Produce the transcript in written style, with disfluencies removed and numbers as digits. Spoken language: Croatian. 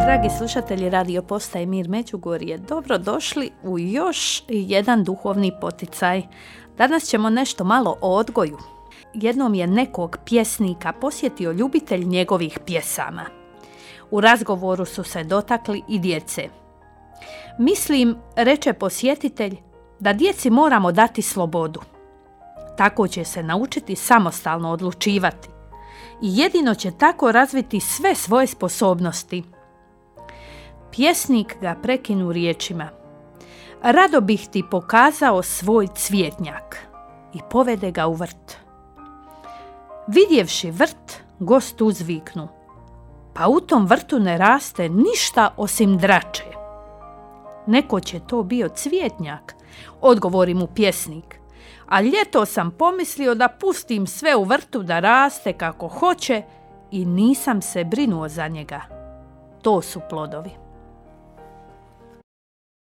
Dragi slušatelji Radio Postaje Mir Međugorje, dobrodošli u još jedan duhovni poticaj. Danas ćemo nešto malo o odgoju. Jednom je nekog pjesnika posjetio ljubitelj njegovih pjesama. U razgovoru su se dotakli i djece. Mislim, reče posjetitelj, da djeci moramo dati slobodu. Tako će se naučiti samostalno odlučivati i jedino će tako razviti sve svoje sposobnosti. Pjesnik ga prekinu riječima: rado bih ti pokazao svoj cvjetnjak, i povede ga u vrt. Vidjevši vrt, gost uzviknu: pa u tom vrtu ne raste ništa osim drače. Nekoć je to bio cvjetnjak, odgovori mu pjesnik, a ljeto sam pomislio da pustim sve u vrtu da raste kako hoće i nisam se brinuo za njega. To su plodovi.